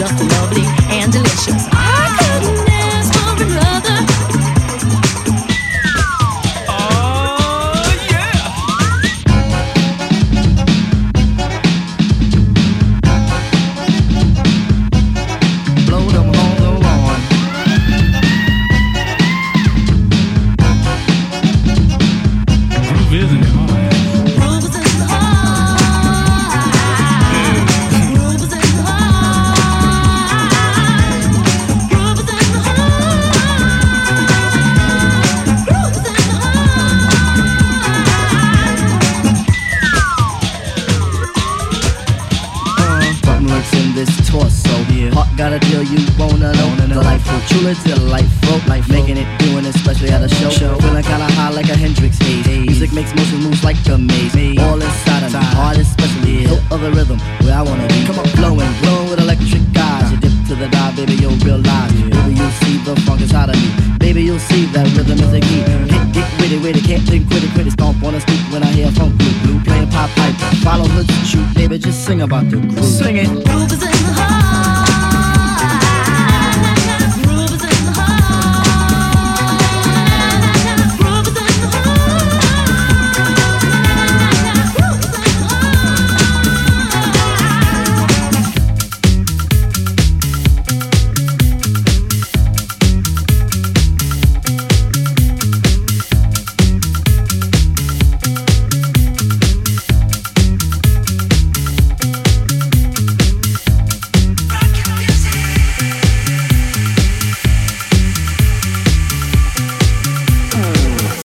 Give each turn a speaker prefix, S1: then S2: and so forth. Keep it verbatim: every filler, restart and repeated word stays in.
S1: just lovely and delicious. I couldn't ask for another.
S2: Got a deal you wanna know. Delightful, truly delightful. Life making it, doing it, especially at a show. Feeling kinda high like a Hendrix haze. Music makes motion moves like a maze. All inside of me, heart especially. Hill of the rhythm, where I wanna be. Come on, flowing, glowing with electric eyes. You dip to the dive, baby, you'll realize. Baby, you'll see the funk inside of me. Baby, you'll see that rhythm is the key. Get, get witty, witty, can't think, quit it, quit it. Stomp on a stoop when I hear funk blue, blue playing pop pipe. Follow the shoot, baby, just sing about the groove. Sing it.
S1: Groove is in the heart.